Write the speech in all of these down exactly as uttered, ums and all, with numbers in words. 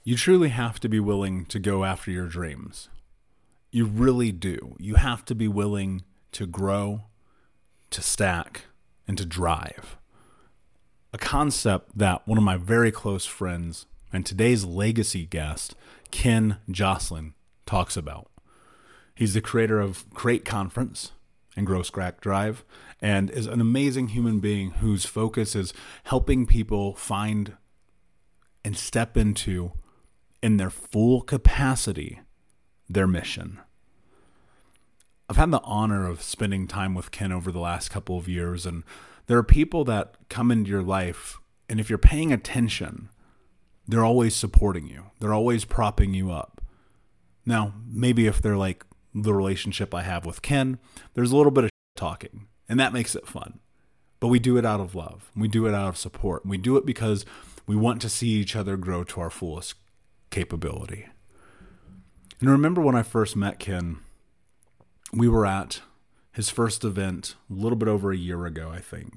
You truly have to be willing to go after your dreams. You really do. You have to be willing to grow, to stack, and to drive. A concept that one of my very close friends and today's legacy guest, Ken Joslin, talks about. He's the creator of Create Conference and Grow Stack Drive, and is an amazing human being whose focus is helping people find and step into, in their full capacity, their mission. I've had the honor of spending time with Ken over the last couple of years, and there are people that come into your life, and if you're paying attention, they're always supporting you. They're always propping you up. Now, maybe if they're like the relationship I have with Ken, there's a little bit of talking, and that makes it fun. But we do it out of love. We do it out of support. We do it because we want to see each other grow to our fullest capability. And remember when I first met Ken, we were at his first event a little bit over a year ago, I think.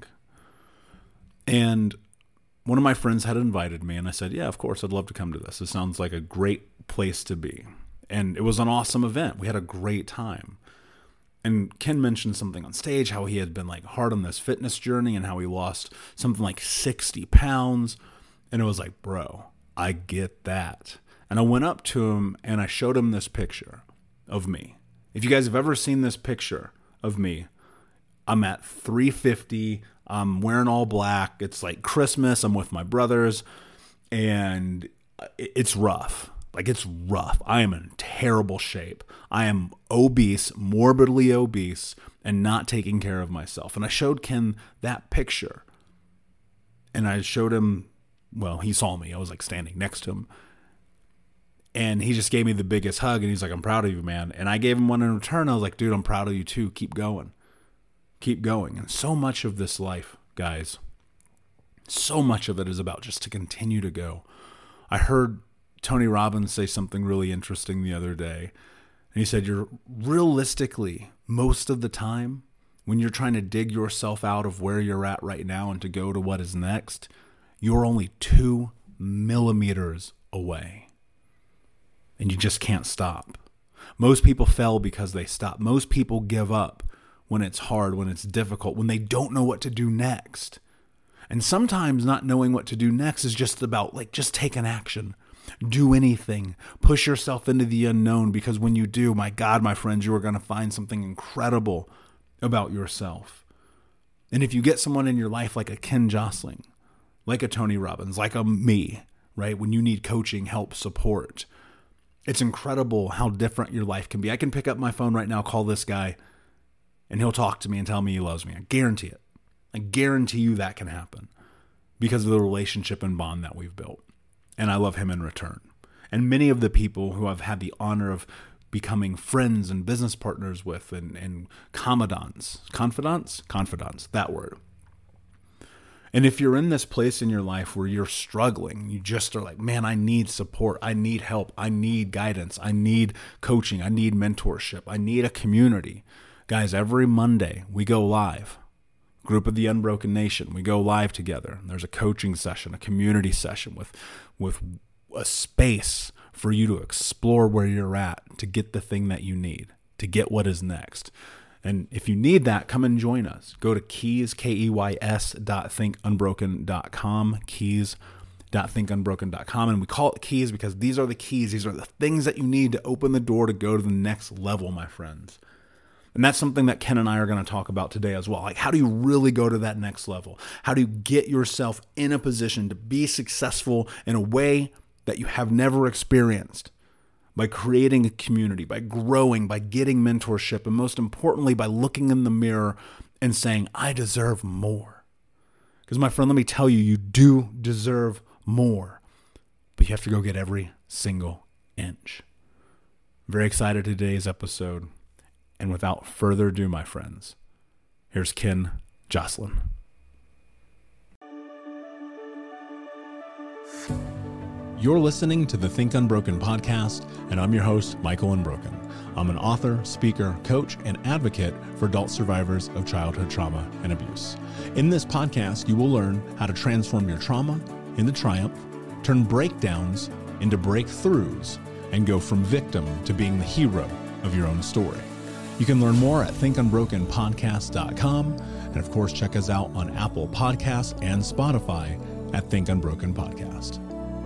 And one of my friends had invited me, and I said, yeah, of course, I'd love to come to this. It sounds like a great place to be. And it was an awesome event. We had a great time. And Ken mentioned something on stage, how he had been like hard on this fitness journey and how he lost something like sixty pounds. And it was like, bro, I get that. And I went up to him and I showed him this picture of me. If you guys have ever seen this picture of me, I'm at three fifty. I'm wearing all black. It's like Christmas. I'm with my brothers, and it's rough. Like, it's rough. I am in terrible shape. I am obese, morbidly obese, and not taking care of myself. And I showed Ken that picture, and I showed him, well, he saw me. I was like standing next to him, and he just gave me the biggest hug, and he's like, I'm proud of you, man. And I gave him one in return. I was like, dude, I'm proud of you too. Keep going. Keep going. And so much of this life, guys, so much of it is about just to continue to go. I heard Tony Robbins say something really interesting the other day. And he said, you're realistically, most of the time, when you're trying to dig yourself out of where you're at right now and to go to what is next, you're only two millimeters away. And you just can't stop. Most people fail because they stop. Most people give up when it's hard, when it's difficult, when they don't know what to do next. And sometimes not knowing what to do next is just about like, just take an action. Do anything. Push yourself into the unknown, because when you do, my God, my friends, you are going to find something incredible about yourself. And if you get someone in your life like a Ken Joslin, like a Tony Robbins, like a me, right? When you need coaching, help, support, it's incredible how different your life can be. I can pick up my phone right now, call this guy, and he'll talk to me and tell me he loves me. I guarantee it. I guarantee you that can happen because of the relationship and bond that we've built. And I love him in return. And many of the people who I've had the honor of becoming friends and business partners with, and, and confidants, confidants, confidants, that word. And if you're in this place in your life where you're struggling, you just are like, man, I need support. I need help. I need guidance. I need coaching. I need mentorship. I need a community. Guys, every Monday we go live. Group of the Unbroken Nation. We go live together. There's a coaching session, a community session with, with a space for you to explore where you're at, to get the thing that you need, to get what is next. And if you need that, come and join us. Go to keys, K E Y S dot think unbroken dot com, keys dot think unbroken dot com. And we call it keys because these are the keys. These are the things that you need to open the door to go to the next level, my friends. And that's something that Ken and I are going to talk about today as well. Like, how do you really go to that next level? How do you get yourself in a position to be successful in a way that you have never experienced? By creating a community, by growing, by getting mentorship, and most importantly, by looking in the mirror and saying, I deserve more. Because my friend, let me tell you, you do deserve more, but you have to go get every single inch. Very excited today's episode. And without further ado, my friends, here's Ken Joslin. You're listening to the Think Unbroken podcast, and I'm your host, Michael Unbroken. I'm an author, speaker, coach, and advocate for adult survivors of childhood trauma and abuse. In this podcast, you will learn how to transform your trauma into triumph, turn breakdowns into breakthroughs and go from victim to being the hero of your own story. You can learn more at think unbroken podcast dot com. And of course, check us out on Apple Podcasts and Spotify at Think Unbroken Podcast.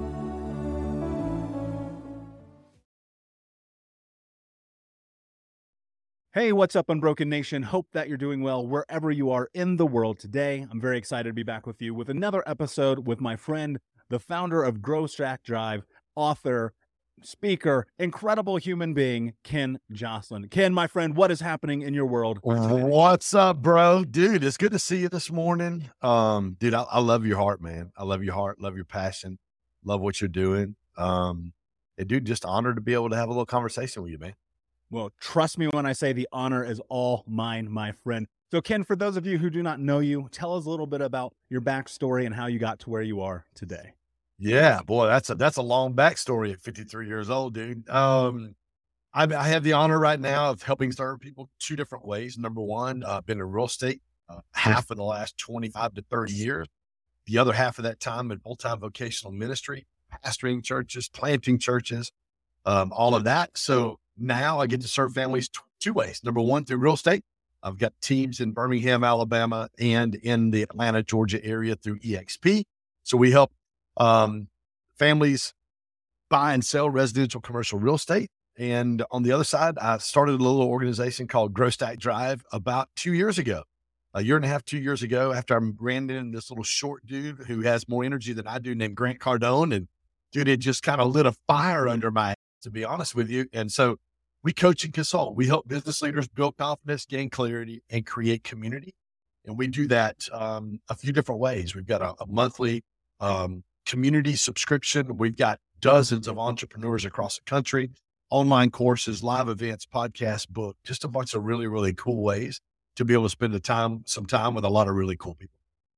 Hey, what's up, Unbroken Nation? Hope that you're doing well wherever you are in the world today. I'm very excited to be back with you with another episode with my friend, the founder of Grow Stack Drive, author, speaker, incredible human being, Ken Joslin. Ken, my friend, what is happening in your world today? What's up, bro? Dude, it's good to see you this morning. Um, dude, I, I love your heart, man. I love your heart, love your passion, love what you're doing. Um, and dude, just honored to be able to have a little conversation with you, man. Well, trust me when I say the honor is all mine, my friend. So, Ken, for those of you who do not know you, tell us a little bit about your backstory and how you got to where you are today. Yeah, boy, that's a that's a long backstory at fifty-three years old, dude. Um, I, I have the honor right now of helping serve people two different ways. Number one, I've uh, been in real estate uh, half of the last twenty-five to thirty years. The other half of that time in multi-vocational ministry, pastoring churches, planting churches, um, all of that. So now I get to serve families t- two ways. Number one, through real estate. I've got teams in Birmingham, Alabama, and in the Atlanta, Georgia area through E X P. So we help um, families buy and sell residential commercial real estate. And on the other side, I started a little organization called Grow Stack Drive about two years ago, a year and a half, two years ago, after I ran into this little short dude who has more energy than I do named Grant Cardone. And dude, it just kind of lit a fire under my, to be honest with you. And so we coach and consult. We help business leaders build confidence, gain clarity, and create community. And we do that um, a few different ways. We've got a, a monthly um, community subscription. We've got dozens of entrepreneurs across the country, online courses, live events, podcast, book, just a bunch of really, really cool ways to be able to spend the time, some time with a lot of really cool people.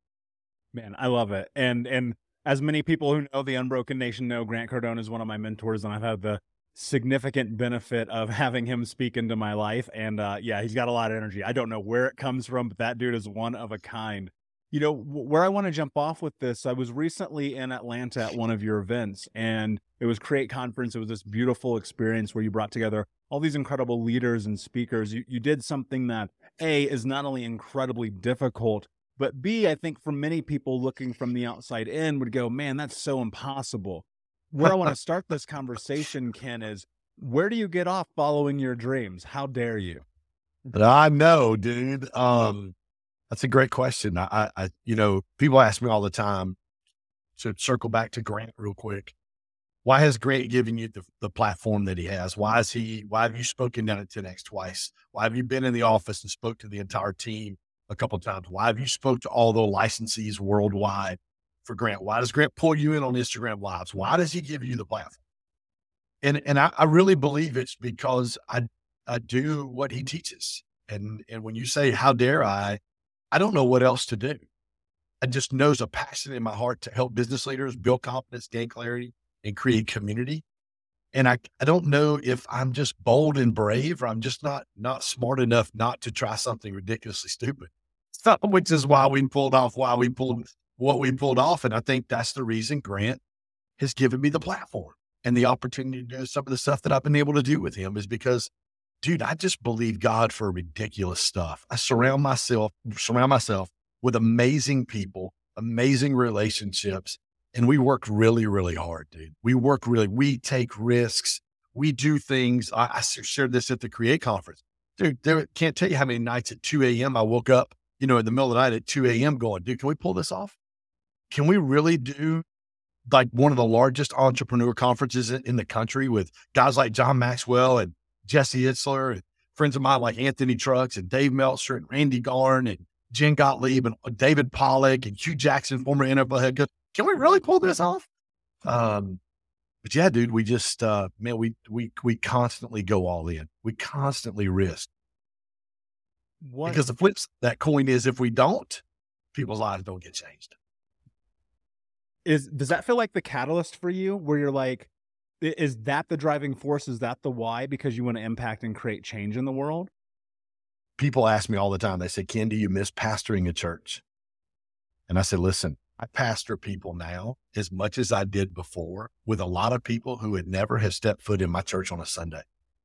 Man, I love it. And, and as many people who know the Unbroken Nation know, Grant Cardone is one of my mentors, and I've had the significant benefit of having him speak into my life. And uh, yeah, he's got a lot of energy. I don't know where it comes from, but that dude is one of a kind. You know, w- where I want to jump off with this, I was recently in Atlanta at one of your events, and it was Create Conference. It was this beautiful experience where you brought together all these incredible leaders and speakers. You, you did something that, A, is not only incredibly difficult, but B, I think for many people looking from the outside in would go, man, that's so impossible. Where I want to start this conversation, Ken, is where do you get off following your dreams? How dare you? I know, dude. Um, that's a great question. I, I, you know, people ask me all the time, to circle back to Grant real quick. Why has Grant given you the, the platform that he has? Why is he, why have you spoken down at ten X twice? Why have you been in the office and spoke to the entire team a couple of times? Why have you spoke to all the licensees worldwide for Grant? Why does Grant pull you in on Instagram Lives? Why does he give you the platform? And and I, I really believe it's because I I do what he teaches. And and when you say, how dare I, I don't know what else to do. I just know there's a passion in my heart to help business leaders build confidence, gain clarity, and create community. And I, I don't know if I'm just bold and brave, or I'm just not not smart enough not to try something ridiculously stupid. So, which is why we pulled off why we pulled what we pulled off. And I think that's the reason Grant has given me the platform and the opportunity to do some of the stuff that I've been able to do with him, is because, dude, I just believe God for ridiculous stuff. I surround myself, surround myself with amazing people, amazing relationships. And we work really, really hard, dude. We work really, we take risks. We do things. I, I shared this at the Create Conference. Dude, there can't tell you how many nights at two a.m. I woke up, you know, in the middle of the night at two a.m. going, dude, can we pull this off? Can we really do like one of the largest entrepreneur conferences in, in the country with guys like John Maxwell and Jesse Itzler and friends of mine like Anthony Trucks and Dave Meltzer and Randy Garn and Jen Gottlieb and David Pollack and Hugh Jackson, former N F L head coach? Can we really pull this off? Um, but yeah, dude, we just, uh, man, we, we, we constantly go all in. We constantly risk. What? Because the flip side of that coin is, if we don't, people's lives don't get changed. Is, does that feel like the catalyst for you, where you're like, is that the driving force? Is that the why? Because you want to impact and create change in the world? People ask me all the time, they say, Ken, do you miss pastoring a church? And I said, listen, I pastor people now as much as I did before with a lot of people who would never have stepped foot in my church on a Sunday,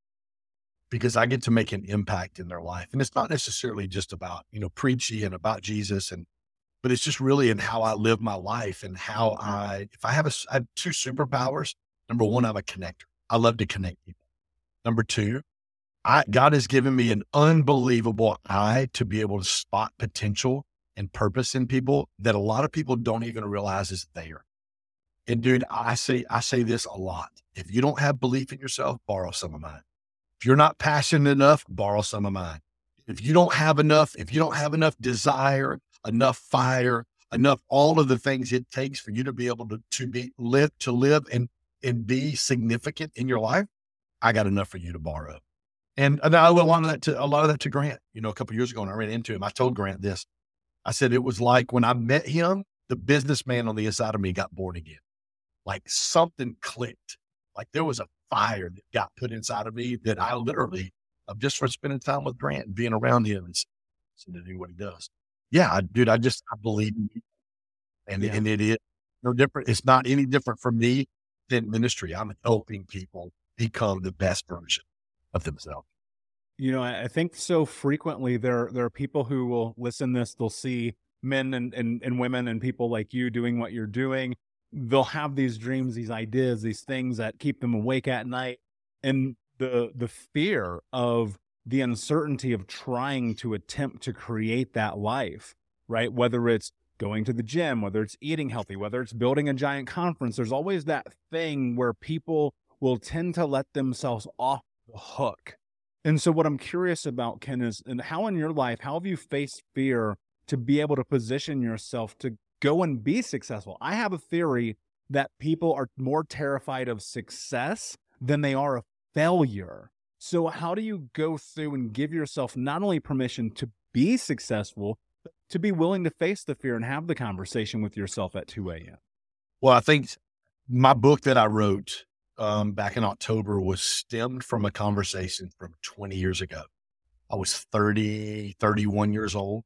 because I get to make an impact in their life. And it's not necessarily just about, you know, preaching and about Jesus, and, but it's just really in how I live my life and how I, if I have a, I have two superpowers. Number one, I'm a connector. I love to connect people. Number two, I, God has given me an unbelievable eye to be able to spot potential and purpose in people that a lot of people don't even realize is there. And dude, I say, I say this a lot. If you don't have belief in yourself, borrow some of mine. If you're not passionate enough, borrow some of mine. If you don't have enough, if you don't have enough desire, enough fire, enough, all of the things it takes for you to be able to, to be live, to live and, and be significant in your life, I got enough for you to borrow. And, and I owe a lot of that to, a lot of that to Grant. You know, a couple of years ago when I ran into him, I told Grant this. I said, it was like when I met him, the businessman on the inside of me got born again. Like something clicked. Like there was a fire that got put inside of me that I literally, of just for spending time with Grant and being around him and to do what he does. Yeah, I, dude, I just, I believe in you. And, yeah. and it is no different. It's not any different from me than ministry. I'm helping people become the best version of themselves. You know, I think so frequently there, there are people who will listen to this, they'll see men and, and, and women and people like you doing what you're doing. They'll have these dreams, these ideas, these things that keep them awake at night. And the, the fear of the uncertainty of trying to attempt to create that life, right? Whether it's going to the gym, whether it's eating healthy, whether it's building a giant conference, there's always that thing where people will tend to let themselves off the hook. And so what I'm curious about, Ken, is and how in your life, how have you faced fear to be able to position yourself to go and be successful? I have a theory that people are more terrified of success than they are of failure. So how do you go through and give yourself not only permission to be successful, but to be willing to face the fear and have the conversation with yourself at two a.m.? Well, I think my book that I wrote Um, back in October was stemmed from a conversation from twenty years ago. I was thirty, thirty-one years old.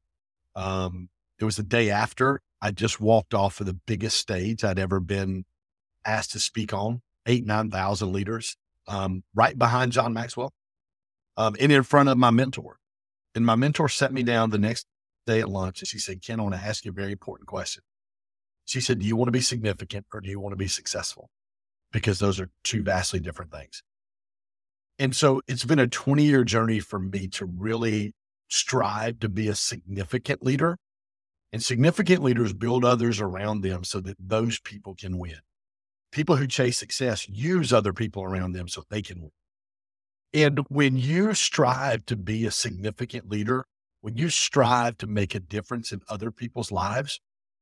Um, it was the day after I just walked off of the biggest stage I'd ever been asked to speak on, eight, nine thousand leaders, um, right behind John Maxwell, um, and in front of my mentor. And my mentor sat me down the next day at lunch and she said, Ken, I want to ask you a very important question. She said, do you want to be significant or do you want to be successful? Because those are two vastly different things. And so it's been a twenty year journey for me to really strive to be a significant leader, and significant leaders build others around them so that those people can win. People who chase success use other people around them so they can win. And when you strive to be a significant leader, when you strive to make a difference in other people's lives,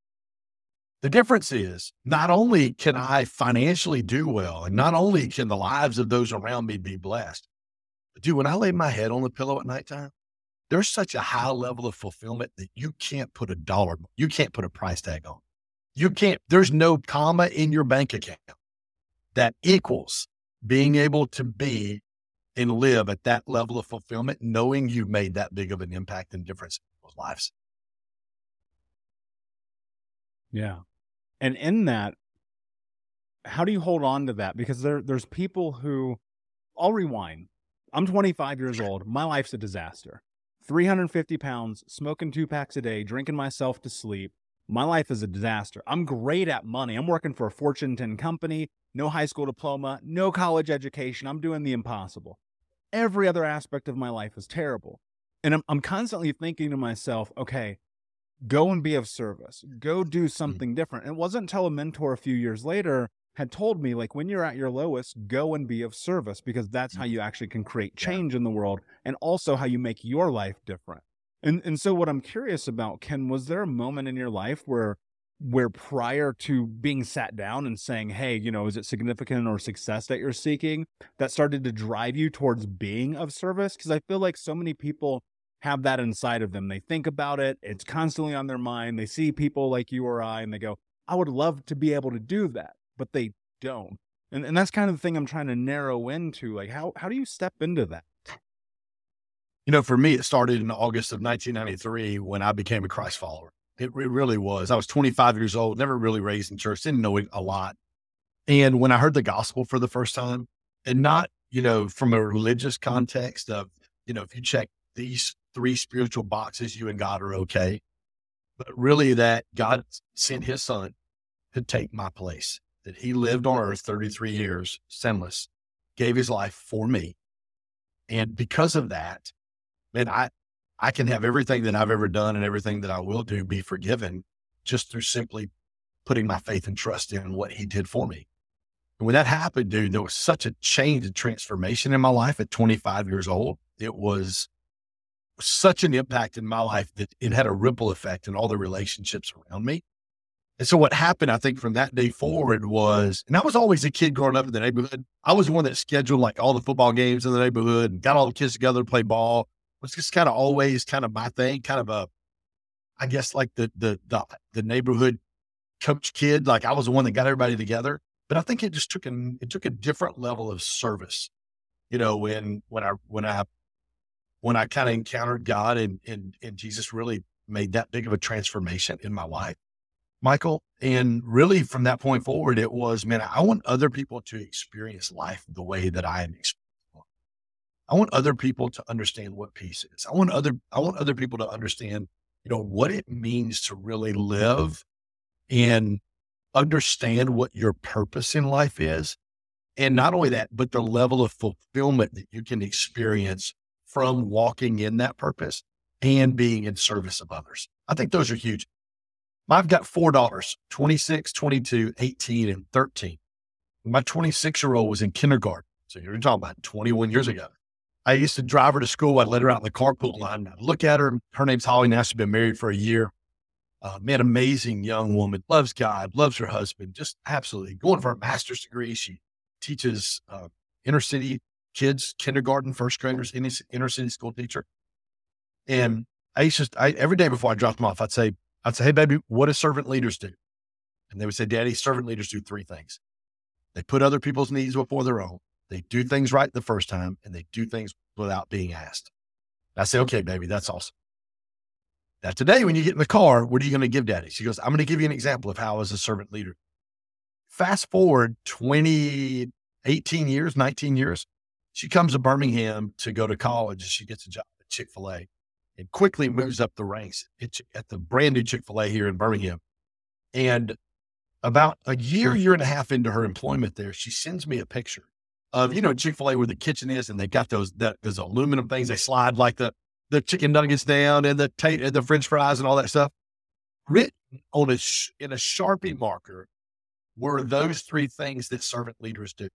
the difference is not only can I financially do well, and not only can the lives of those around me be blessed, but dude, when I lay my head on the pillow at nighttime, there's such a high level of fulfillment that you can't put a dollar, you can't put a price tag on. You can't, there's no comma in your bank account that equals being able to be and live at that level of fulfillment, knowing you've made that big of an impact and difference in people's lives. Yeah. And in that, how do you hold on to that? Because there, there's people who, I'll rewind. I'm twenty-five years old. My life's a disaster. three hundred fifty pounds, smoking two packs a day, drinking myself to sleep. My life is a disaster. I'm great at money. I'm working for a Fortune ten company, no high school diploma, no college education. I'm doing the impossible. Every other aspect of my life is terrible. And I'm, I'm constantly thinking to myself, okay, go and be of service, go do something different. And it wasn't until a mentor a few years later had told me, like, when you're at your lowest, go and be of service, because that's how you actually can create change in the world, and also how you make your life different. And and so what I'm curious about, Ken, was there a moment in your life where, where prior to being sat down and saying, hey, you know, is it significant or success that you're seeking, that started to drive you towards being of service? Because I feel like so many people have that inside of them. They think about it. It's constantly on their mind. They see people like you or I, and they go, I would love to be able to do that, but they don't. And and that's kind of the thing I'm trying to narrow into. Like, how, how do you step into that? You know, for me, it started in August of nineteen ninety-three when I became a Christ follower. It, it really was. I was twenty-five years old, never really raised in church, didn't know it a lot. And when I heard the gospel for the first time, and not, you know, from a religious context of, you know, if you check these three spiritual boxes, you and God are okay. But really that God sent his son to take my place, that he lived on earth thirty-three years, sinless, gave his life for me. And because of that, man, I, I can have everything that I've ever done and everything that I will do be forgiven just through simply putting my faith and trust in what he did for me. And when that happened, dude, there was such a change and transformation in my life at twenty-five years old. It was such an impact in my life that it had a ripple effect in all the relationships around me. And so what happened, I think, from that day forward was, and I was always a kid growing up in the neighborhood. I was the one that scheduled like all the football games in the neighborhood and got all the kids together to play ball. It was just kind of always kind of my thing, kind of a, I guess like the, the, the, the neighborhood coach kid. Like I was the one that got everybody together, but I think it just took an, it took a different level of service, you know, when, when I, when I, when I kind of encountered God and, and, and Jesus really made that big of a transformation in my life, Michael. And really from that point forward, it was, man, I want other people to experience life the way that I am experiencing. I want other people to understand what peace is. I want other, I want other people to understand, you know, what it means to really live and understand what your purpose in life is. And not only that, but the level of fulfillment that you can experience from walking in that purpose and being in service of others. I think those are huge. I've got four daughters, twenty-six, twenty-two, eighteen, and thirteen. My twenty-six year old was in kindergarten. So you're talking about twenty-one years ago. I used to drive her to school. I'd let her out in the carpool line. I'd look at her. Her name's Holly. Now she's been married for a year. Uh, man, amazing young woman, loves God, loves her husband, just absolutely going for a master's degree. She teaches uh, inner city kids, kindergarten, first graders, inner, inner city school teacher. And I used to, I, every day before I dropped them off, I'd say, I'd say, hey, baby, what do servant leaders do? And they would say, Daddy, servant leaders do three things. They put other people's needs before their own. They do things right the first time, and they do things without being asked. I say, okay, baby, that's awesome. Now today, when you get in the car, what are you going to give Daddy? She goes, I'm going to give you an example of how I was a servant leader. Fast forward twenty, eighteen years, nineteen years. She comes to Birmingham to go to college. She gets a job at Chick-fil-A and quickly moves up the ranks at the brand new Chick-fil-A here in Birmingham. And about a year, year and a half into her employment there, she sends me a picture of, you know, Chick-fil-A where the kitchen is, and they got those, that, those aluminum things. They slide like the, the chicken nuggets down and the, ta- and the French fries and all that stuff. Written on a, sh- in a Sharpie marker were those three things that servant leaders do.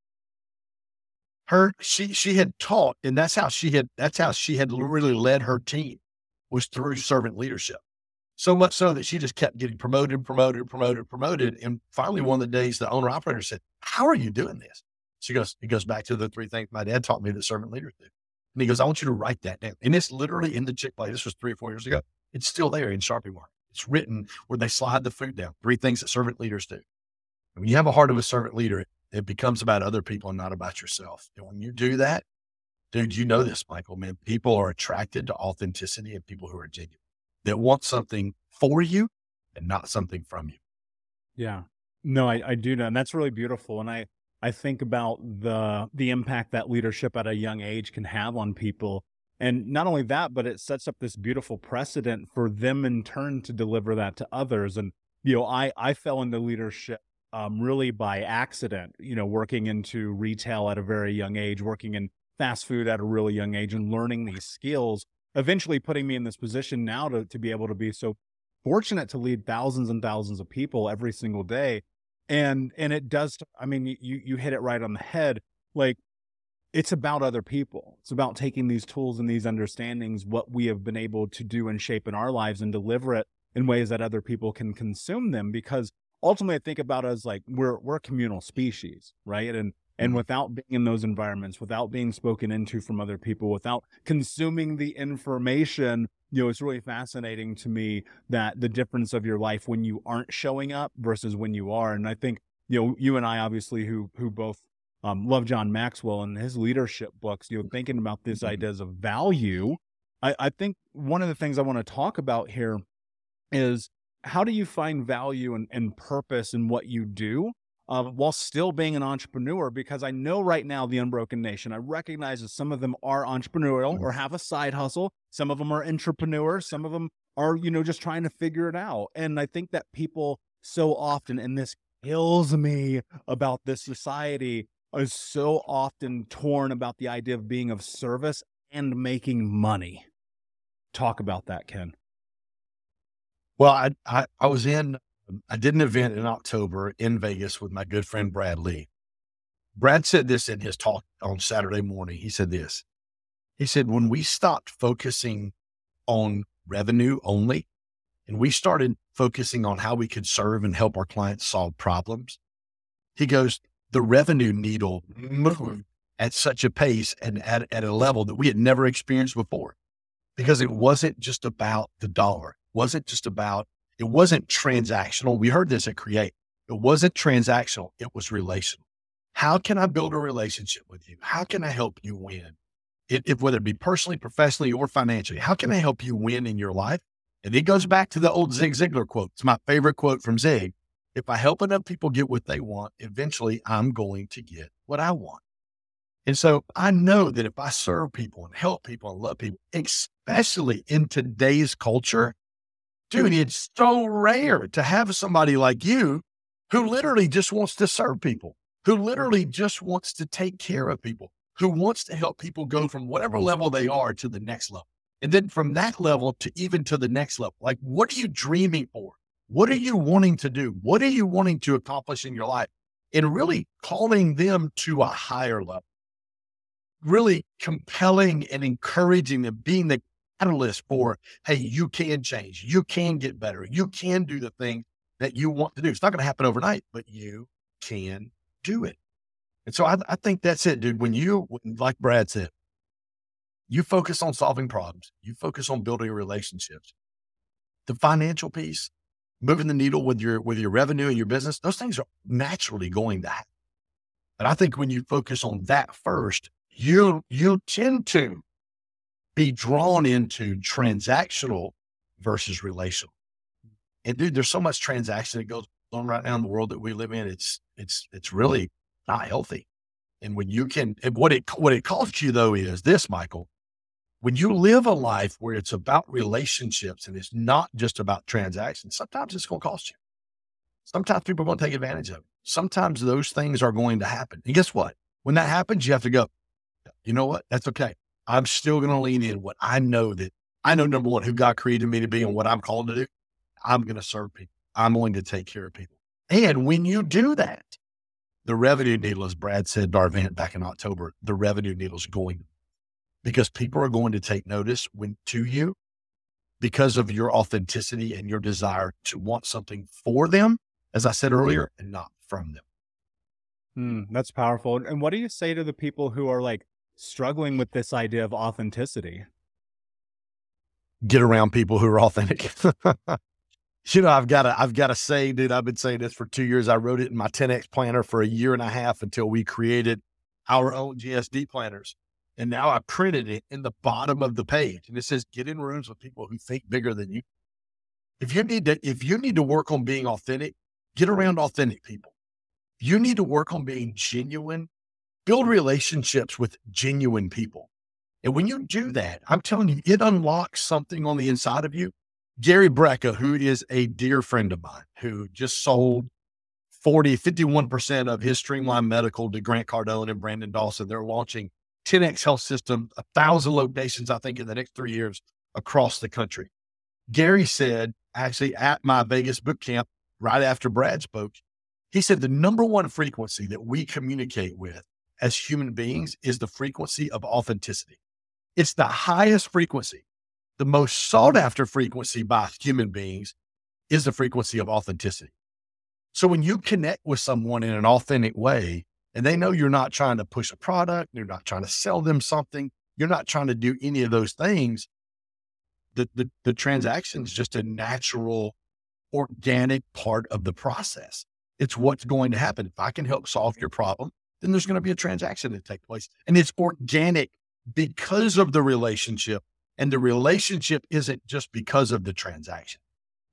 Her, she, she had taught, and that's how she had, that's how she had really led her team, was through servant leadership. So much so that she just kept getting promoted, promoted, promoted, promoted. And finally, one of the days, the owner operator said, how are you doing this? She goes, he goes back to the three things my dad taught me that servant leaders do. And he goes, I want you to write that down. And it's literally in the Chick-fil-A. This was three or four years ago. It's still there in Sharpie mark. It's written where they slide the food down. Three things that servant leaders do. And when you have a heart of a servant leader, it, it becomes about other people and not about yourself. And when you do that, dude, you know this, Michael, man, people are attracted to authenticity and people who are genuine, that want something for you and not something from you. Yeah, no, I, I do know. And that's really beautiful. And I, I think about the, the impact that leadership at a young age can have on people. And not only that, but it sets up this beautiful precedent for them in turn to deliver that to others. And, you know, I, I fell into leadership um, really by accident, you know, working into retail at a very young age, working in fast food at a really young age and learning these skills, eventually putting me in this position now to, to be able to be so fortunate to lead thousands and thousands of people every single day. And, and it does, I mean, you, you hit it right on the head. Like, it's about other people. It's about taking these tools and these understandings, what we have been able to do and shape in our lives, and deliver it in ways that other people can consume them. Because ultimately I think about it as like, we're, we're a communal species, right? And, and without being in those environments, without being spoken into from other people, without consuming the information, you know, it's really fascinating to me that the difference of your life when you aren't showing up versus when you are. And I think, you know, you and I obviously who, who both um, love John Maxwell and his leadership books, you know, thinking about these ideas of value. I, I think one of the things I want to talk about here is how do you find value and, and purpose in what you do uh, while still being an entrepreneur? Because I know right now the Unbroken Nation, I recognize that some of them are entrepreneurial or have a side hustle. Some of them are entrepreneurs. Some of them are, you know, just trying to figure it out. And I think that people so often, and this kills me about this society, is so often torn about the idea of being of service and making money. Talk about that, Ken. Well, I, I, I was in, I did an event in October in Vegas with my good friend, Brad Lee. Brad said this in his talk on Saturday morning. He said this, he said, when we stopped focusing on revenue only, and we started focusing on how we could serve and help our clients solve problems, he goes, the revenue needle moved at such a pace and at, at a level that we had never experienced before, because it wasn't just about the dollar. It wasn't just about, it wasn't transactional. We heard this at Create. It wasn't transactional. It was relational. How can I build a relationship with you? How can I help you win? It, if, whether it be personally, professionally, or financially, how can I help you win in your life? And it goes back to the old Zig Ziglar quote. It's my favorite quote from Zig. If I help enough people get what they want, eventually I'm going to get what I want. And so I know that if I serve people and help people and love people, especially in today's culture, dude, it's so rare to have somebody like you who literally just wants to serve people, who literally just wants to take care of people, who wants to help people go from whatever level they are to the next level. And then from that level to even to the next level. Like, what are you dreaming for? What are you wanting to do? What are you wanting to accomplish in your life? And really calling them to a higher level, really compelling and encouraging them, being the catalyst for, hey, you can change, you can get better, you can do the thing that you want to do. It's not going to happen overnight, but you can do it. And so I, I think that's it, dude. When you, like Brad said, you focus on solving problems, you focus on building relationships, the financial piece, moving the needle with your, with your revenue and your business, those things are naturally going to happen. But I think when you focus on that first, you, you tend to be drawn into transactional versus relational. And dude, there's so much transaction that goes on right now in the world that we live in. It's, it's, it's really not healthy. And when you can, and what it, what it costs you though is this, Michael, when you live a life where it's about relationships and it's not just about transactions, sometimes it's going to cost you. Sometimes people are going to take advantage of it. Sometimes those things are going to happen. And guess what? When that happens, you have to go, you know what? That's okay. I'm still going to lean in what I know that I know, number one, who God created me to be and what I'm called to do. I'm going to serve people. I'm going to take care of people. And when you do that, the revenue needle, as Brad said at our event back in October, the revenue needle is going, because people are going to take notice when to you because of your authenticity and your desire to want something for them, as I said earlier, and not from them. Hmm, that's powerful. And what do you say to the people who are like struggling with this idea of authenticity? Get around people who are authentic. You know, I've got to, I've got to say, dude, I've been saying this for two years. I wrote it in my ten X planner for a year and a half until we created our own G S D planners. And now I printed it in the bottom of the page, and it says, get in rooms with people who think bigger than you. If you need to, if you need to work on being authentic, get around authentic people. If you need to work on being genuine, build relationships with genuine people. And when you do that, I'm telling you, it unlocks something on the inside of you. Gary Brecka, who is a dear friend of mine, who just sold forty, fifty-one percent of his Streamline Medical to Grant Cardone and Brandon Dawson. They're launching ten X Health System, a thousand locations, I think, in the next three years across the country. Gary said, actually at my Vegas boot camp, right after Brad spoke, he said, the number one frequency that we communicate with as human beings is the frequency of authenticity. It's the highest frequency. The most sought after frequency by human beings is the frequency of authenticity. So when you connect with someone in an authentic way, and they know you're not trying to push a product, you're not trying to sell them something, you're not trying to do any of those things, the, the, the transaction is just a natural, organic part of the process. It's what's going to happen. If I can help solve your problem, then there's going to be a transaction that takes place. And it's organic because of the relationship. And the relationship isn't just because of the transaction.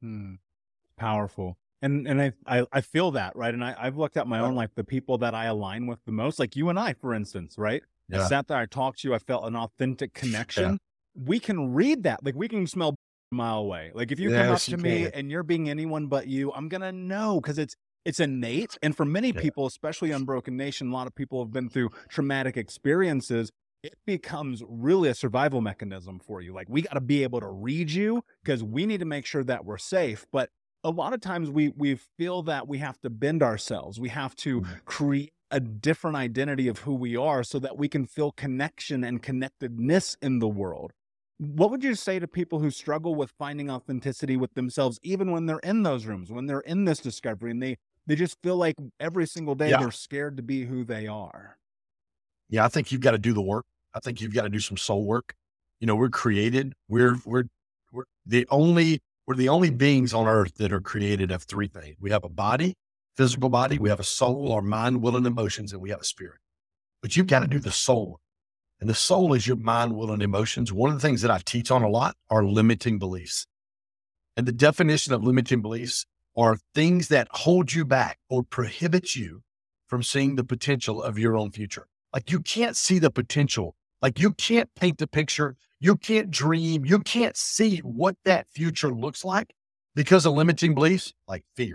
Hmm. Powerful. And and I, I I feel that, right? And I, I've looked at my own life, the people that I align with the most, like you and I, for instance, right? I Yeah. sat there, I talked to you, I felt an authentic connection. We can read that. Like we can smell a mile away. Like if you come up Yes, to you me can. and you're being anyone but you, I'm gonna know because it's it's innate. And for many Yeah. people, especially on Broken Nation, a lot of people have been through traumatic experiences. It becomes really a survival mechanism for you. Like we got to be able to read you because we need to make sure that we're safe. But a lot of times we we feel that we have to bend ourselves. We have to Mhm. create a different identity of who we are so that we can feel connection and connectedness in the world. What would you say to people who struggle with finding authenticity with themselves, even when they're in those rooms, when they're in this discovery and they they just feel like every single day Yeah. they're scared to be who they are? Yeah, I think you've got to do the work. I think you've got to do some soul work. You know, we're created. We're we're we're the only we're the only beings on earth that are created of three things. We have a body, physical body, we have a soul, our mind, will, and emotions, and we have a spirit. But you've got to do the soul work. And the soul is your mind, will, and emotions. One of the things that I teach on a lot are limiting beliefs. And the definition of limiting beliefs are things that hold you back or prohibit you from seeing the potential of your own future. Like you can't see the potential. Like you can't paint the picture. You can't dream. You can't see what that future looks like because of limiting beliefs like fear,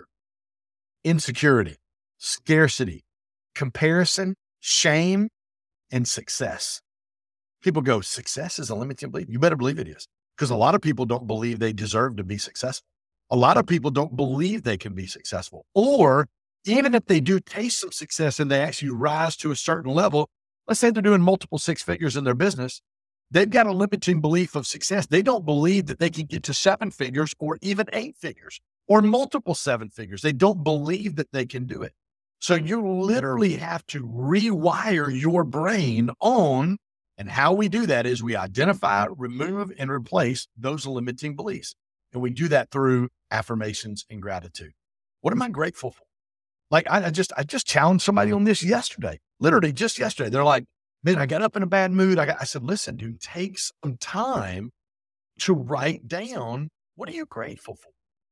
insecurity, scarcity, comparison, shame, and success. People go, success is a limiting belief. You better believe it is, because a lot of people don't believe they deserve to be successful. A lot of people don't believe they can be successful. Or even if they do taste some success and they actually rise to a certain level, let's say they're doing multiple six figures in their business, they've got a limiting belief of success. They don't believe that they can get to seven figures or even eight figures or multiple seven figures. They don't believe that they can do it. So you literally have to rewire your brain on, and how we do that is we identify, remove, and replace those limiting beliefs. And we do that through affirmations and gratitude. What am I grateful for? Like I, I just, I just challenged somebody on this yesterday, literally just yesterday. They're like, man, I got up in a bad mood. I got, I said, listen, dude, take some time to write down, what are you grateful for?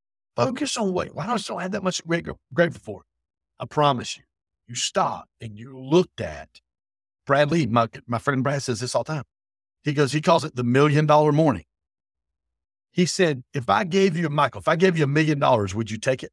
Focus on what, why don't I still have that much great, grateful for? I promise you, you stop and you looked at Brad Lee, my, my friend Brad says this all the time. He goes, he calls it the million dollar morning. He said, if I gave you, Michael, if I gave you a million dollars, would you take it?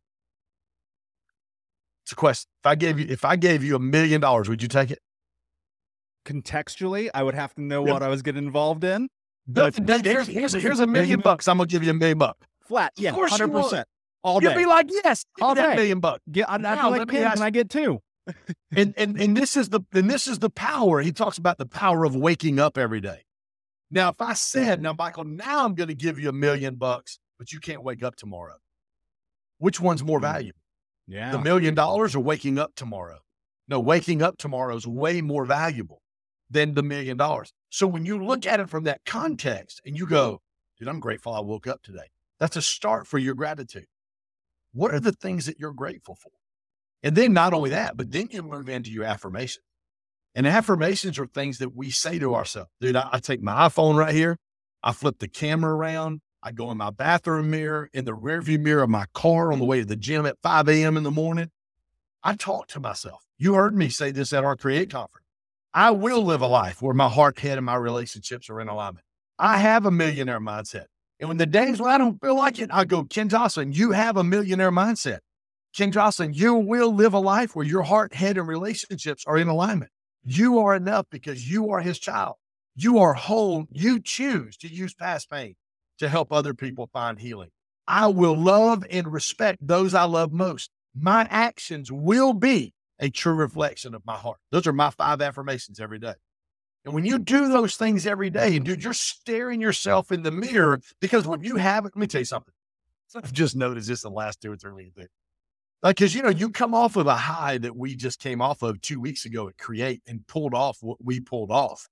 It's a question. If I gave you, if I gave you a million dollars, would you take it? Contextually, I would have to know Yep. what I was getting involved in. But here's, here's, a, here's a million bucks. I'm going to give you a million bucks. Flat. Yeah. Of course you one hundred percent. All You'd day. be like, yes, give All me that day. million bucks. Yeah, I'd, I'd Now, be let like, me "Ken, ask- can I get two?" And, and, and this is the, and this is the power. He talks about the power of waking up every day. Now, if I said, now, Michael, now I'm going to give you a million bucks, but you can't wake up tomorrow. Which one's more valuable? Yeah. The million dollars or waking up tomorrow? No, waking up tomorrow is way more valuable than the million dollars. So when you look at it from that context and you go, dude, I'm grateful I woke up today. That's a start for your gratitude. What are the things that you're grateful for? And then not only that, but then you move into your affirmations. And affirmations are things that we say to ourselves. Dude, I, I take my iPhone right here. I flip the camera around. I go in my bathroom mirror, in the rearview mirror of my car on the way to the gym at five a.m. in the morning. I talk to myself. You heard me say this at our Create conference. I will live a life where my heart, head, and my relationships are in alignment. I have a millionaire mindset. And when the days when I don't feel like it, I go, Ken Jocelyn, you have a millionaire mindset. Ken Jocelyn, you will live a life where your heart, head, and relationships are in alignment. You are enough because you are his child. You are whole. You choose to use past pain to help other people find healing. I will love and respect those I love most. My actions will be a true reflection of my heart. Those are my five affirmations every day. And when you do those things every day, and dude, you're staring yourself in the mirror, because when you have it, let me tell you something. I've just noticed this in the last two or three weeks. Like, cause you know, you come off of a high that we just came off of two weeks ago at Create and pulled off what we pulled off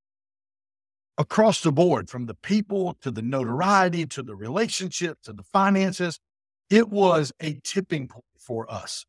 across the board, from the people to the notoriety, to the relationship, to the finances. It was a tipping point for us.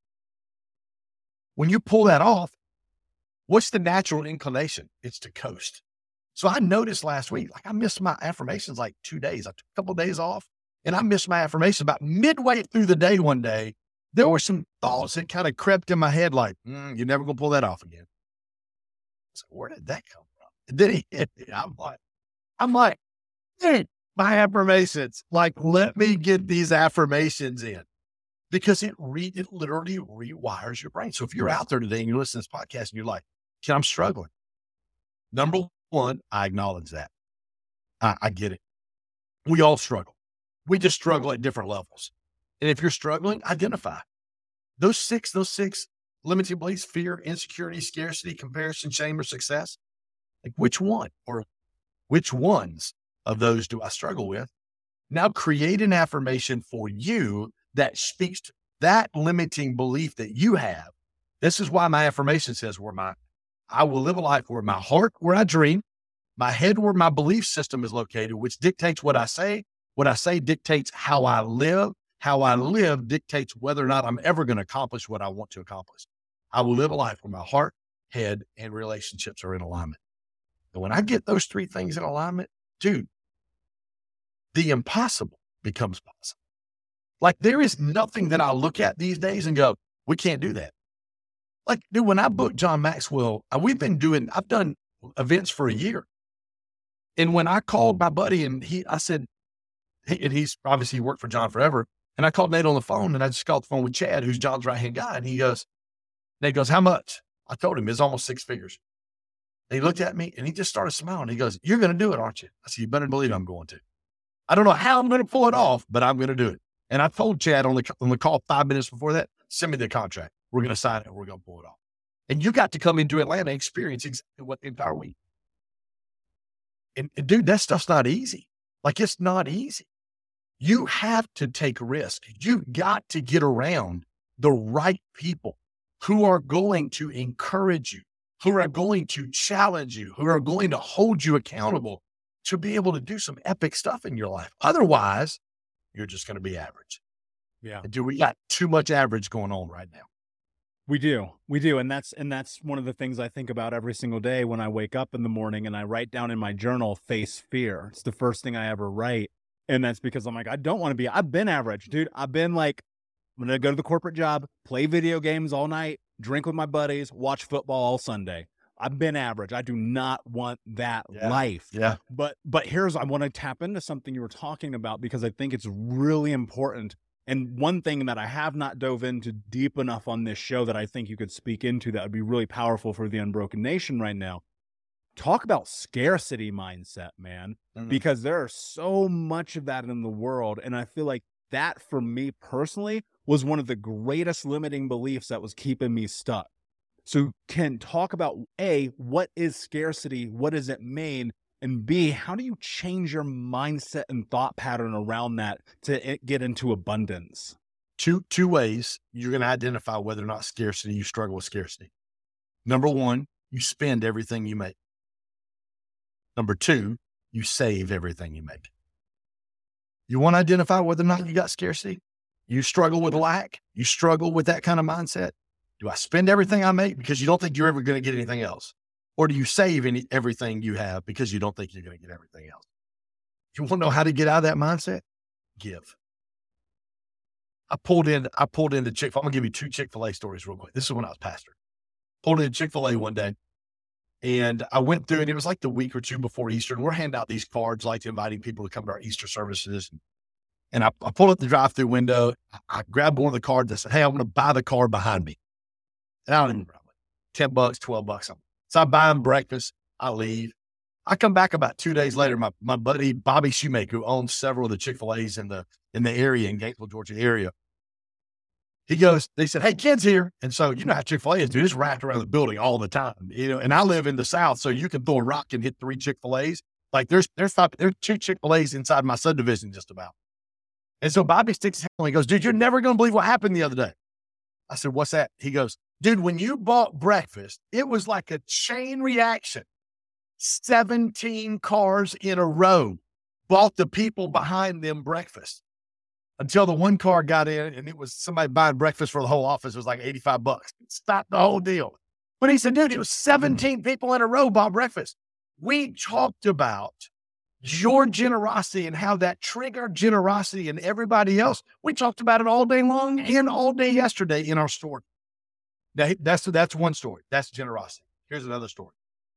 When you pull that off, what's the natural inclination? It's to coast. So I noticed last week, like I missed my affirmations like two days. I took a couple of days off And I missed my affirmation about midway through the day one day. There were some thoughts that kind of crept in my head like, mm, you're never going to pull that off again. So where did that come from? And then he hit me. I'm like, I'm like, hey, my affirmations. Like, let me get these affirmations in. Because it re- it literally rewires your brain. So if you're out there today and you listen to this podcast and you're like, I'm struggling. Number one, I acknowledge that. I, I get it. We all struggle. We just struggle at different levels. And if you're struggling, identify those six, those six limiting beliefs: fear, insecurity, scarcity, comparison, shame, or success. Like which one or which ones of those do I struggle with? Now create an affirmation for you that speaks to that limiting belief that you have. This is why my affirmation says, where my, I will live a life where my heart, where I dream, my head, where my belief system is located, which dictates what I say. What I say dictates how I live. How I live dictates whether or not I'm ever going to accomplish what I want to accomplish. I will live a life where my heart, head, and relationships are in alignment. And when I get those three things in alignment, dude, the impossible becomes possible. Like there is nothing that I look at these days and go, we can't do that. Like, dude, when I booked John Maxwell, we've been doing, I've done events for a year. And when I called my buddy and he, I said, he, and he's obviously worked for John forever. And I called Nate on the phone and I just got the phone with Chad, who's John's right-hand guy. And he goes, Nate goes, how much? I told him it's almost six figures. And he looked at me and he just started smiling. He goes, you're going to do it, aren't you? I said, you better believe I'm going to. I don't know how I'm going to pull it off, but I'm going to do it. And I told Chad on the, on the call five minutes before that, send me the contract. We're going to sign it. We're going to pull it off. And you got to come into Atlanta and experience exactly what the entire week. And, and dude, that stuff's not easy. Like it's not easy. You have to take risk. You got to get around the right people who are going to encourage you, who are going to challenge you, who are going to hold you accountable to be able to do some epic stuff in your life. Otherwise, you're just going to be average. Yeah. And dude, we got too much average going on right now. We do. We do. And that's, and that's one of the things I think about every single day when I wake up in the morning and I write down in my journal, face fear. It's the first thing I ever write. And that's because I'm like, I don't want to be, I've been average, dude. I've been like, I'm going to go to the corporate job, play video games all night, drink with my buddies, watch football all Sunday. I've been average. I do not want that yeah. life. Yeah. But, but here's, I want to tap into something you were talking about because I think it's really important. And one thing that I have not dove into deep enough on this show that I think you could speak into that would be really powerful for the Unbroken Nation right now. Talk about scarcity mindset, man, mm-hmm. because there's so much of that in the world. And I feel like that for me personally was one of the greatest limiting beliefs that was keeping me stuck. So Ken, talk about A, what is scarcity? What does it mean? And B, how do you change your mindset and thought pattern around that to get into abundance? Two, two ways you're going to identify whether or not scarcity, you struggle with scarcity. Number one, you spend everything you make. Number two, you save everything you make. You want to identify whether or not you got scarcity? You struggle with lack? You struggle with that kind of mindset? Do I spend everything I make because you don't think you're ever going to get anything else? Or do you save any, everything you have because you don't think you're going to get everything else? You want to know how to get out of that mindset? Give. I pulled in, I pulled into Chick-fil-A. I'm going to give you two Chick-fil-A stories real quick. This is when I was pastor. Pulled into Chick-fil-A one day and I went through and it was like the week or two before Easter. And we're handing out these cards, like inviting people to come to our Easter services. And I, I pulled up the drive-through window. I, I grabbed one of the cards. I said, hey, I'm going to buy the car behind me. And I don't even remember, ten bucks, twelve bucks, something. So I buy them breakfast. I leave. I come back about two days later. My, my buddy, Bobby Shoemaker, who owns several of the Chick-fil-A's in the, in the area, in Gainesville, Georgia area. He goes, they said, hey, Ken's here. And so, you know how Chick-fil-A is, dude, it's wrapped around the building all the time, you know, and I live in the South. So you can throw a rock and hit three Chick-fil-A's. Like there's, there's five, there's two Chick-fil-A's inside my subdivision just about. And so Bobby sticks his hand on, he goes, dude, you're never going to believe what happened the other day. I said, what's that? He goes, dude, when you bought breakfast, it was like a chain reaction. seventeen cars in a row bought the people behind them breakfast until the one car got in and it was somebody buying breakfast for the whole office. It was like eighty-five bucks. It stopped the whole deal. But he said, dude, it was seventeen people in a row bought breakfast. We talked about your generosity and how that triggered generosity in everybody else. We talked about it all day long and all day yesterday in our story. Now, that's, that's one story. That's generosity. Here's another story.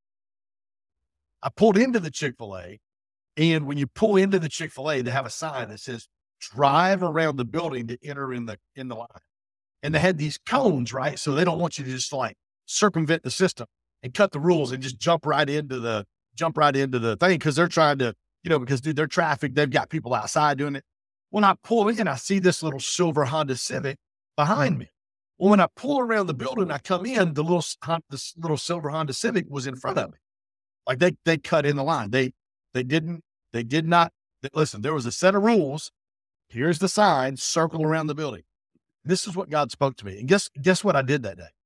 I pulled into the Chick-fil-A, and when you pull into the Chick-fil-A, they have a sign that says, drive around the building to enter in the, in the line. And they had these cones, right? So they don't want you to just like circumvent the system and cut the rules and just jump right into the, jump right into the thing. Cause they're trying to, you know, because dude, they're traffic. They've got people outside doing it. When I pull in, I see this little silver Honda Civic behind me. Well, when I pull around the building, I come in, the little, this little silver Honda Civic was in front of me. Like they, they cut in the line. They, they didn't, they did not, they, listen, there was a set of rules. Here's the sign, circle around the building. This is what God spoke to me. And guess, guess what I did that day?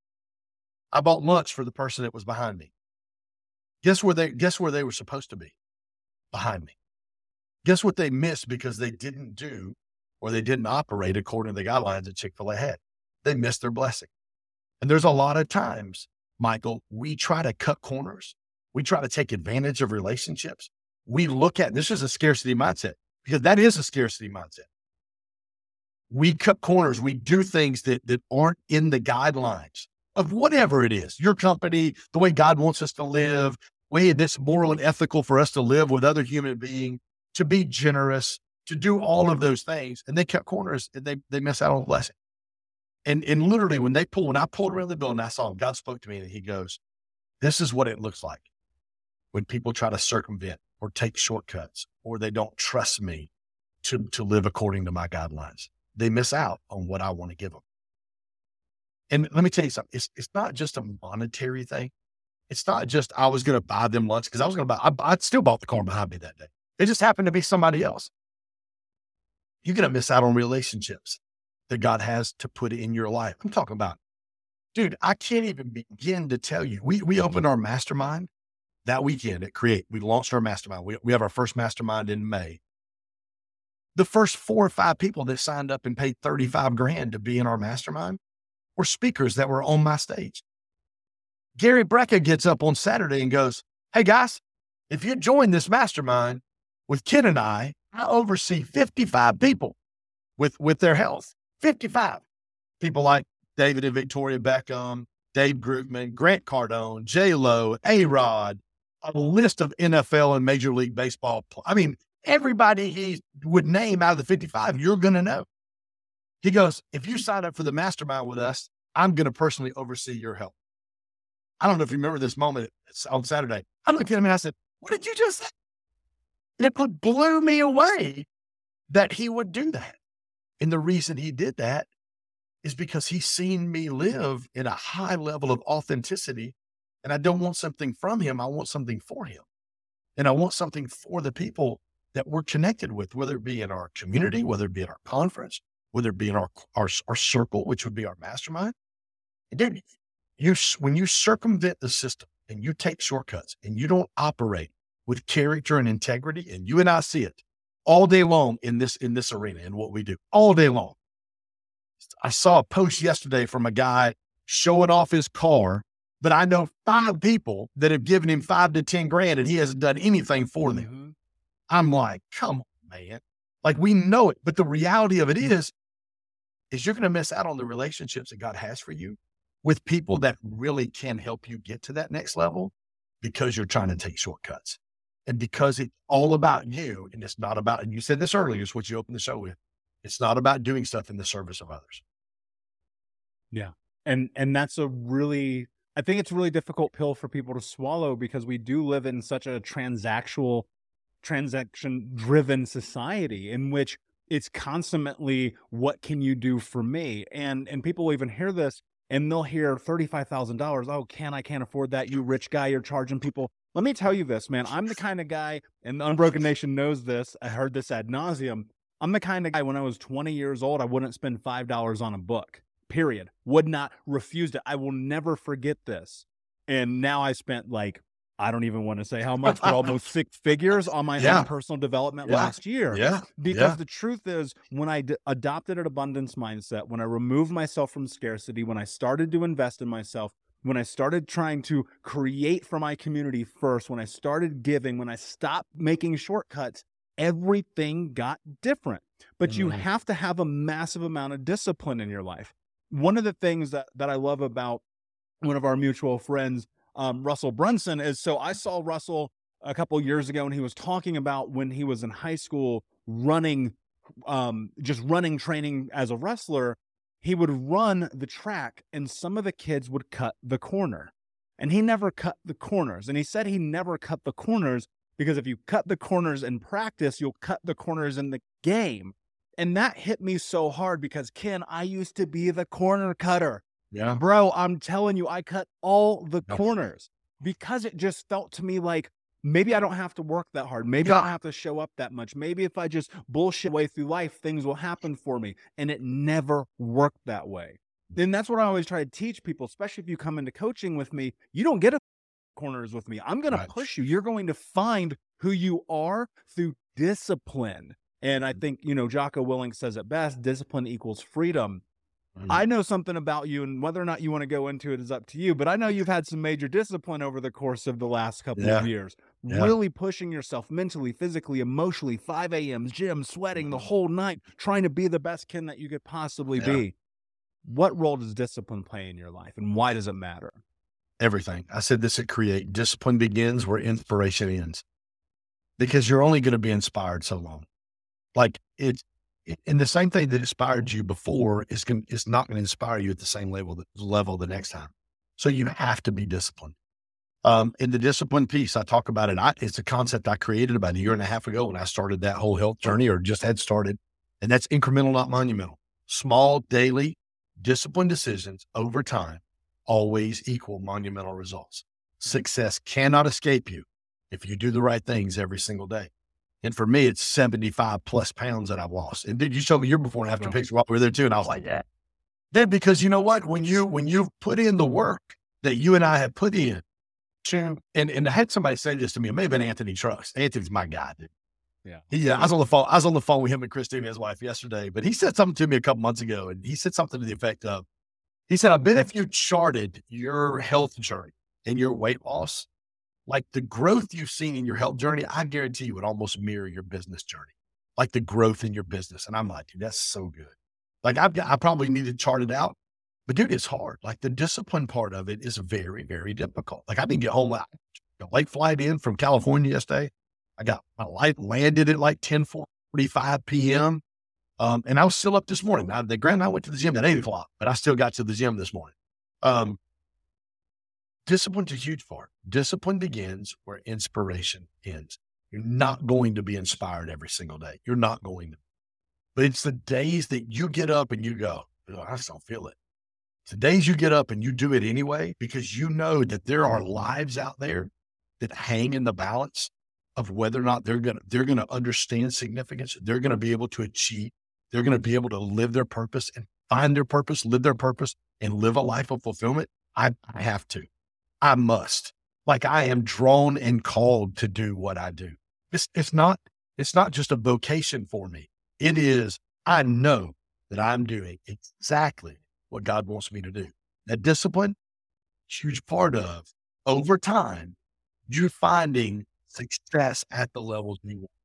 I bought lunch for the person that was behind me. Guess where they, guess where they were supposed to be? Behind me. Guess what they missed because they didn't do, or they didn't operate according to the guidelines that Chick-fil-A had. They missed their blessing. And there's a lot of times, Michael, we try to cut corners. We try to take advantage of relationships. We look at, this is a scarcity mindset, because that is a scarcity mindset. We cut corners. We do things that, that aren't in the guidelines of whatever it is, your company, the way God wants us to live, way that's moral and ethical for us to live with other human beings, to be generous, to do all of those things. And they cut corners and they, they miss out on the blessing. And, and literally when they pull, when I pulled around the building, I saw him, God spoke to me and he goes, this is what it looks like when people try to circumvent or take shortcuts, or they don't trust me to, to live according to my guidelines. They miss out on what I want to give them. And let me tell you something. It's, it's not just a monetary thing. It's not just, I was going to buy them lunch because I was going to buy, I, I still bought the car behind me that day. It just happened to be somebody else. You're going to miss out on relationships that God has to put in your life. I'm talking about, dude, I can't even begin to tell you. We, we opened our mastermind that weekend at Create. We launched our mastermind. We, we have our first mastermind in May. The first four or five people that signed up and paid thirty-five grand to be in our mastermind were speakers that were on my stage. Gary Brecka gets up on Saturday and goes, hey guys, if you join this mastermind with Ken and I, I oversee fifty-five people with, with their health. fifty-five people like David and Victoria Beckham, Dave Grootman, Grant Cardone, J-Lo, A-Rod, a list of N F L and Major League Baseball. I mean, everybody he would name out of the fifty-five, you're going to know. He goes, if you sign up for the mastermind with us, I'm going to personally oversee your health. I don't know if you remember this moment on Saturday. I looked at him and I said, what did you just say? And it blew me away that he would do that. And the reason he did that is because he's seen me live in a high level of authenticity. And I don't want something from him. I want something for him. And I want something for the people that we're connected with, whether it be in our community, whether it be in our conference, whether it be in our, our, our circle, which would be our mastermind. And dude, you, when you circumvent the system and you take shortcuts and you don't operate with character and integrity, and you and I see it all day long in this, in this arena and what we do all day long. I saw a post yesterday from a guy showing off his car, but I know five people that have given him five to ten grand and he hasn't done anything for them. Mm-hmm. I'm like, come on, man. Like, we know it, but the reality of it is, is you're going to miss out on the relationships that God has for you with people that really can help you get to that next level because you're trying to take shortcuts and because it's all about you. And it's not about, and you said this earlier, is what you opened the show with. It's not about doing stuff in the service of others. Yeah. And, and that's a really, I think it's a really difficult pill for people to swallow because we do live in such a transactional, transaction driven society in which it's constantly, what can you do for me? And, and people will even hear this and they'll hear thirty-five thousand dollars. Oh, can I can't afford that. You rich guy, you're charging people. Let me tell you this, man. I'm the kind of guy, and the Unbroken Nation knows this. I heard this ad nauseum. I'm the kind of guy, when I was twenty years old, I wouldn't spend five dollars on a book, period. Would not, refused it. I will never forget this. And now I spent like, I don't even want to say how much, but almost six figures on my yeah. own personal development yeah. last year. Yeah. Because yeah. the truth is, when I d- adopted an abundance mindset, when I removed myself from scarcity, when I started to invest in myself, when I started trying to create for my community first, when I started giving, when I stopped making shortcuts, everything got different. But mm-hmm. you have to have a massive amount of discipline in your life. One of the things that, that I love about one of our mutual friends, um, Russell Brunson, is so I saw Russell a couple years ago, and he was talking about when he was in high school running, um, just running training as a wrestler. He would run the track and some of the kids would cut the corner, and he never cut the corners. And he said he never cut the corners because if you cut the corners in practice, you'll cut the corners in the game. And that hit me so hard because, Ken, I used to be the corner cutter. Yeah. Bro, I'm telling you, I cut all the yep. corners because it just felt to me like, maybe I don't have to work that hard. Maybe I don't have to show up that much. Maybe if I just bullshit way through life, things will happen for me. And it never worked that way. And that's what I always try to teach people, especially if you come into coaching with me. You don't get a corners with me. I'm going right. to push you. You're going to find who you are through discipline. And I think, you know, Jocko Willink says it best, discipline equals freedom. Mm-hmm. I know something about you, and whether or not you want to go into it is up to you, but I know you've had some major discipline over the course of the last couple yeah. of years, yeah. really pushing yourself mentally, physically, emotionally, five a.m., gym, sweating the whole night, trying to be the best Ken that you could possibly yeah. be. What role does discipline play in your life, and why does it matter? Everything. I said this at Create. Discipline begins where inspiration ends, because you're only going to be inspired so long. Like it's, and the same thing that inspired you before is going, is not going to inspire you at the same level, level the next time. So you have to be disciplined. Um, in the discipline piece, I talk about it. I, it's a concept I created about a year and a half ago when I started that whole health journey, or just had started. And that's incremental, not monumental. Small, daily, disciplined decisions over time always equal monumental results. Success cannot escape you if you do the right things every single day. And for me, it's seventy-five plus pounds that I've lost. And did you show me your before and after picture while we were there too? And I was like, yeah. Then because you know what, when you, when you put in the work that you and I have put in, and, and I had somebody say this to me, it may have been Anthony Trucks. Anthony's my guy, dude. Yeah. Yeah. I was on the phone. I was on the phone with him and Christine, his wife, yesterday, but he said something to me a couple months ago, and he said something to the effect of, he said, I bet if you charted your health journey and your weight loss, like the growth you've seen in your health journey, I guarantee you would almost mirror your business journey, like the growth in your business. And I'm like, dude, that's so good. Like I've got, I probably need to chart it out, but dude, it's hard. Like the discipline part of it is very, very difficult. Like I didn't get home, got a late flight in from California yesterday. I got my light landed at like ten forty-five p.m. Um, and I was still up this morning. Now, the grand I went to the gym at eight o'clock, but I still got to the gym this morning. Um, Discipline's a huge part. Discipline begins where inspiration ends. You're not going to be inspired every single day. You're not going to. But it's the days that you get up and you go, oh, I just don't feel it. It's the days you get up and you do it anyway, because you know that there are lives out there that hang in the balance of whether or not they're going to, they're going to understand significance. They're going to be able to achieve. They're going to be able to live their purpose and find their purpose, live their purpose, and live a life of fulfillment. I, I have to. I must. Like I am drawn and called to do what I do. It's, it's not, it's not just a vocation for me. It is, I know that I'm doing exactly what God wants me to do. That discipline, huge part of over time, you're finding success at the levels you want.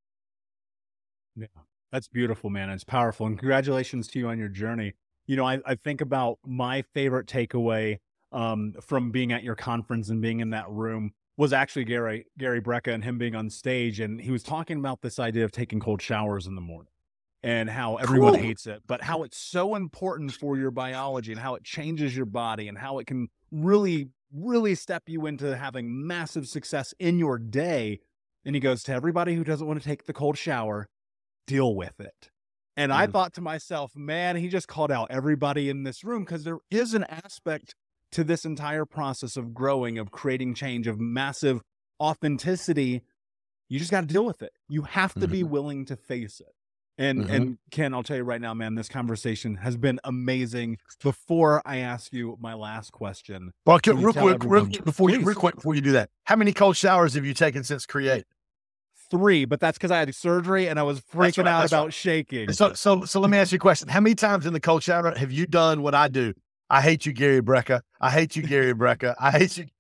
Yeah, that's beautiful, man. It's powerful. And congratulations to you on your journey. You know, I, I think about my favorite takeaway um, from being at your conference and being in that room was actually Gary, Gary Brecka and him being on stage. And he was talking about this idea of taking cold showers in the morning and how everyone cool. hates it, but how it's so important for your biology and how it changes your body and how it can really, really step you into having massive success in your day. And he goes, to everybody who doesn't want to take the cold shower, deal with it. And mm. I thought to myself, man, he just called out everybody in this room, because there is an aspect to this entire process of growing, of creating change, of massive authenticity. You just got to deal with it. You have to mm-hmm. be willing to face it. And, mm-hmm. and Ken, I'll tell you right now, man, this conversation has been amazing. Before I ask you my last question. Well, can, real quick, real, before you, real quick, before you do that, how many cold showers have you taken since Create? Three, but that's because I had surgery and I was freaking right, out about right. shaking. So, so, so let me ask you a question. How many times in the cold shower have you done what I do? I hate you, Gary Brecka. I hate you, Gary Brecka. I hate you.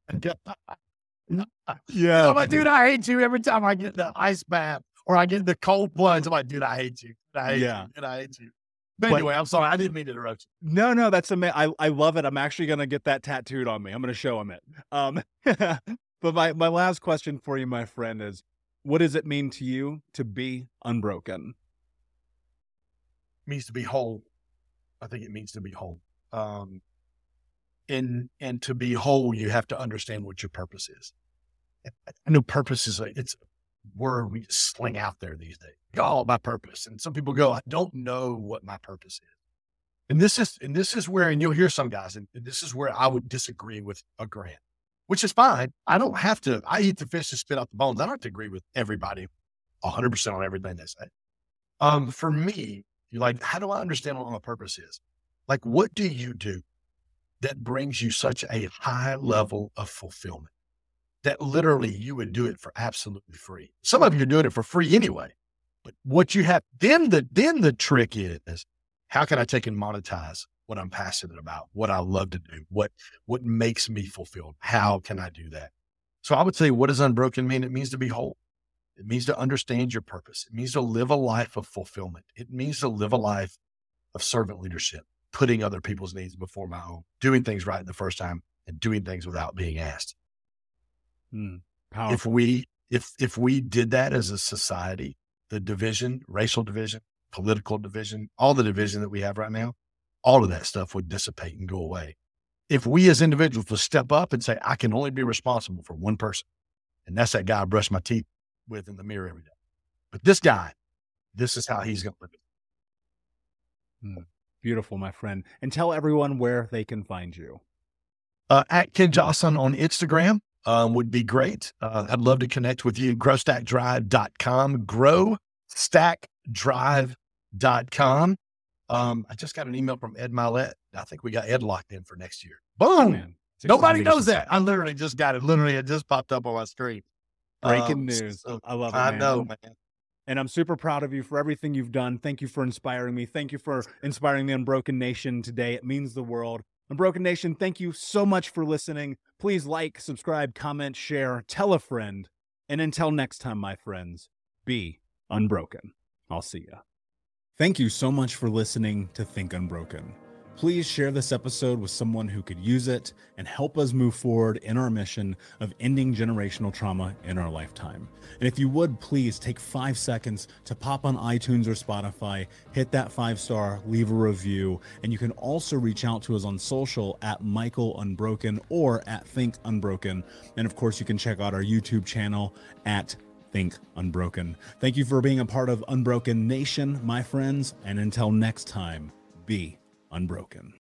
Yeah. I'm like, dude, I hate you every time I get the ice bath or I get the cold plunge. I'm like, dude, I hate you. I hate Yeah. you. Dude, I hate you. But anyway, I'm sorry. I didn't mean to interrupt you. No, no, that's amazing. I, I love it. I'm actually going to get that tattooed on me. I'm going to show him it. Um, but my, my last question for you, my friend, is what does it mean to you to be unbroken? It means to be whole. I think it means to be whole. Um, and, and to be whole, you have to understand what your purpose is. I know purpose is a, it's a word we just sling out there these days. Oh, my purpose. And some people go, I don't know what my purpose is. And this is, and this is where, and you'll hear some guys, and this is where I would disagree with a Grant, which is fine. I don't have to, I eat the fish and spit out the bones. I don't have to agree with everybody a hundred percent on everything they say. Um, for me, you're like, how do I understand what my purpose is? Like, what do you do that brings you such a high level of fulfillment that literally you would do it for absolutely free? Some of you are doing it for free anyway, but what you have, then the, then the trick is, how can I take and monetize what I'm passionate about, what I love to do, what, what makes me fulfilled? How can I do that? So I would say, what does unbroken mean? It means to be whole. It means to understand your purpose. It means to live a life of fulfillment. It means to live a life of servant leadership, putting other people's needs before my own, doing things right the first time and doing things without being asked. Mm, if we, if, if we did that as a society, the division, racial division, political division, all the division that we have right now, all of that stuff would dissipate and go away. If we as individuals would step up and say, I can only be responsible for one person, and that's that guy I brush my teeth with in the mirror every day. But this guy, this is how he's going to live it. Mm, beautiful, my friend. And tell everyone where they can find you. Uh, at Ken Johnson on Instagram um, would be great. Uh, I'd love to connect with you. grow stack drive dot com, grow stack drive dot com. Um, I just got an email from Ed Milet. I think we got Ed locked in for next year. Boom. Man, Nobody knows that. I literally just got it. Literally, it just popped up on my screen. Breaking um, news. So I love it, I man. know, man. And I'm super proud of you for everything you've done. Thank you for inspiring me. Thank you for inspiring the Unbroken Nation today. It means the world. Unbroken Nation, thank you so much for listening. Please like, subscribe, comment, share, tell a friend. And until next time, my friends, be unbroken. I'll see ya. Thank you so much for listening to Think Unbroken. Please share this episode with someone who could use it and help us move forward in our mission of ending generational trauma in our lifetime. And if you would, please take five seconds to pop on iTunes or Spotify, hit that five star, leave a review, and you can also reach out to us on social at Michael Unbroken or at Think Unbroken. And of course, you can check out our YouTube channel at Think Unbroken. Thank you for being a part of Unbroken Nation, my friends, and until next time, be unbroken.